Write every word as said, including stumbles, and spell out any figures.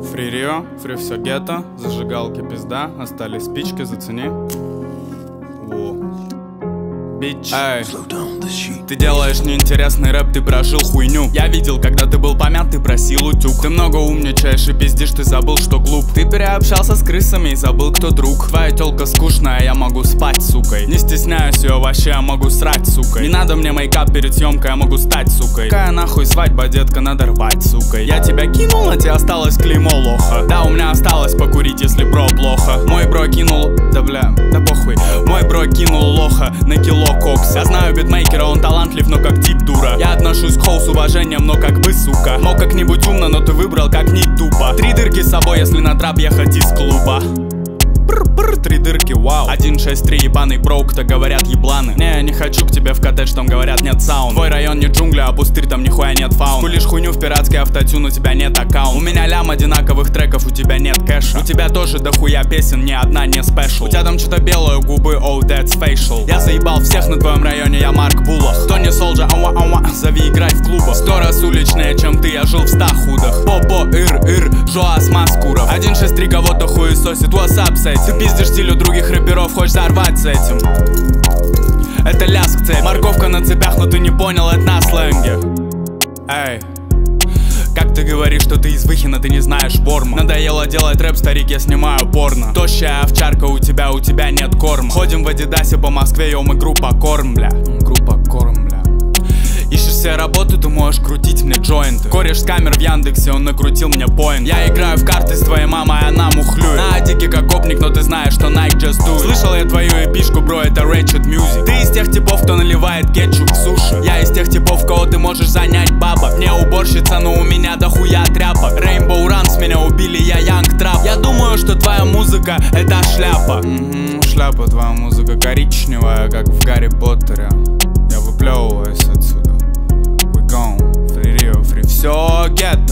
Фри Рио, фри все гетто, зажигалки пизда, остались спички, зацени. Бич. Эй, ты делаешь неинтересный рэп, ты прожил хуйню. Я видел, когда ты был помят, ты просил утюг. Ты много умничаешь и пиздишь, ты забыл, что глуп. Ты переобщался с крысами и забыл, кто друг. Твоя тёлка скучная, я могу спать, сукой. Не стесняюсь ее вообще, я могу срать, сукой. Не надо мне мейкап перед съемкой, я могу стать, сукой. Какая нахуй свадьба, детка, надо рвать, сукой. Я тебя кинул, а тебе осталось клеймо лоха. Да, у меня осталось покурить, если бро плохо. Мой бро кинул, да бля, да похуй. Мой бро кинул лоха на кило кокса. Я знаю битмейкера, он талантлив, но как тип дура. Я отношусь к хоу с уважением, но как бы сука. Мог как-нибудь умно, но ты выбрал как-нибудь тупо. Три дырки с собой, если на трап ехать из клуба. Бррр, три дырки, вау. один шесть три ебаный броук-то говорят ебланы. Не, я не хочу к тебе в коттедж, там говорят нет саунд. Твой район не джунгли, а пустырь, там нихуя нет фаун. Кулишь хуйню в пиратский автотюн, у тебя нет аккаунт. У меня лям одинаковых треков, у тебя нет кэша. У тебя тоже дохуя песен, ни одна не спешл. У тебя там что-то белое, губы, oh that's facial. Я заебал всех на твоем районе, я Марк Булах. Тони Солджа, ауа ауа, зови играть в клубах. Сто раз уличнее, чем ты, я жил в ста худах. Попо, ир, ир, Жоас Маскуров. один шесть три кого-то хуесосит, what's up с этим? Ты пиздишь стилю других рэперов, хочешь взорвать с этим. Это ляск цепь, морковка на цепях, но ты не понял, это на сленге. Эй, как ты говоришь, что ты из Выхина, ты не знаешь форму. Надоело делать рэп, старик, я снимаю порно. Тощая овчарка у тебя, у тебя нет корма. Ходим в Адидасе по Москве, йо, мы группа Корм, бля. Группа Корм, бля. Ищешь себе работу, ты можешь крутить мне джойнты. Кореш с камер в Яндексе, он накрутил мне поинт. Я играю в карты с твоей мамой, она мухлюет. На адике как гопник, но ты знаешь, что Nike just do it. Слышал я твою эпишку, бро, это Ratchet Music. Ты из тех типов, кто наливает кетчуп в суши. Я из тех типов, кого ты можешь занять бабок. Не уборщица, но у меня дохуя тряпок. Rainbow Runs, меня убили, я Young Trap. Я думаю, что твоя музыка это шляпа. М-м, шляпа, твоя музыка коричневая, как в Гарри Поттере. Я выплевываюсь отсюда. We gone, Фри Рио, фри все гетто.